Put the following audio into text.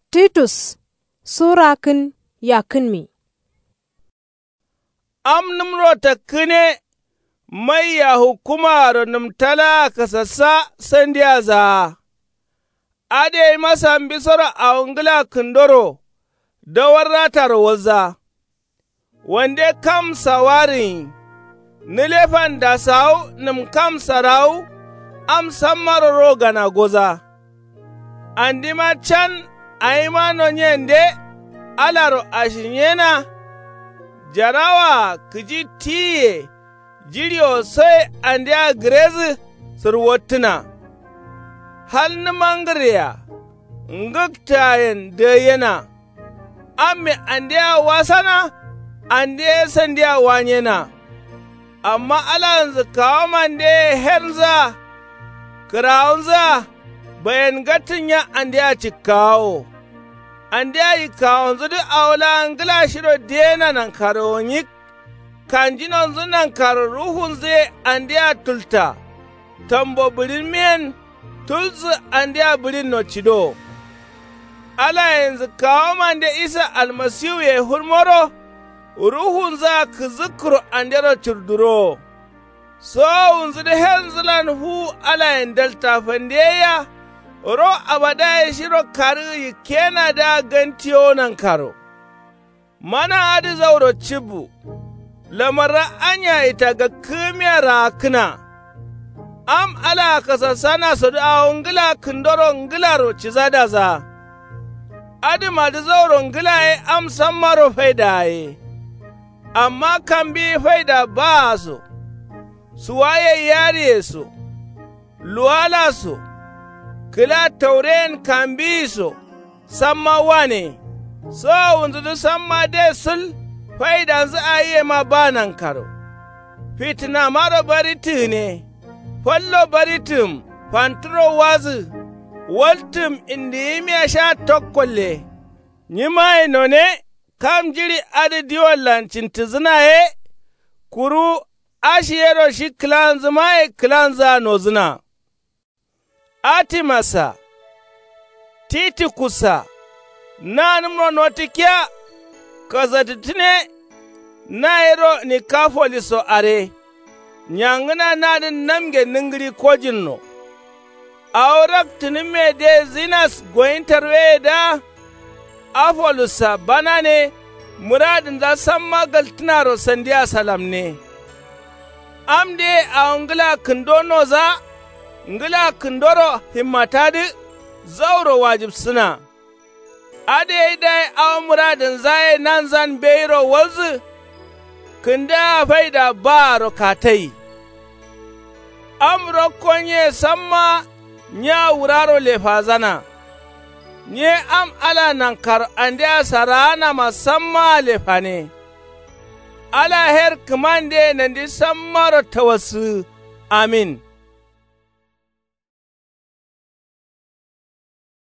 Titus Sura kin yakin mi. Am numro ta kine mai ya hukuma numtala kasassa sandiyaza. Ade masan bisoro a ungila kundoro da warratar waza. Wande kam sawari nilefan da sau nim kam sarau am samaroro gana goza. Andima can aimano nyende alaro ashinyena jarawa kiji tiye jiriyo sai andiya grezi surwotuna hal ni mangriya nguktayen de yana amme andiya wasana andiya sandiya wanyena amma alanzu kawo mande herza kiraunza bayan gatin ya andiya cikawo andiya yi kawon zudu aula ngila shiro dena nan karo nyik kanjinon zunan karo ruhun zai andiya tulta tambo birin men tulzu andiya birin no cido ala yanzu kawo mande isa almasiyu ya hurmoro ruhun za ka zikuru andero curduro so unzu da henzulan hu ala yin dalta fandeya ro abada ya shiro karu yi kena da gantiyo nan karo mana adi zauro cibu lamara anya ita ga kimiyar rakuna am ala kasa sana su da ngila kindoro ngila ro cizada za adi ma da zauro ngila ya amsan maro faida ye amma kan bi faida ba su waye yare su luwala su kila tauren kan bi su samma wane so wunzu du samma de sul faida zu aye ma banan karo fitina maro bariti ne follo baritum fanturo wazu waltum indi yimiya sha tokkolle nyima ino ne kam jiri adi diwalan cintizina kuru ashiyero shi kilan zuma kilan za no zina atimasa titi kusa na numro notikia kazatitine na ero ni kafoli so are nyangina na din namge ningiri kojinno aurak tinime de zinas goyintarwe da afolusa bana ne muradin da san magaltinaro sandiya salam ne amde a ngila kindono za ngila kindoro himmatadi zauro wajib suna ade dai a muradin zaye nan zan beiro walzu kinda faida ba rokatai amro konye samma nya wuraro lefazana nye am ala nankar ande sarana masamma lefane ala her kamande nandi sammaro tawasu amin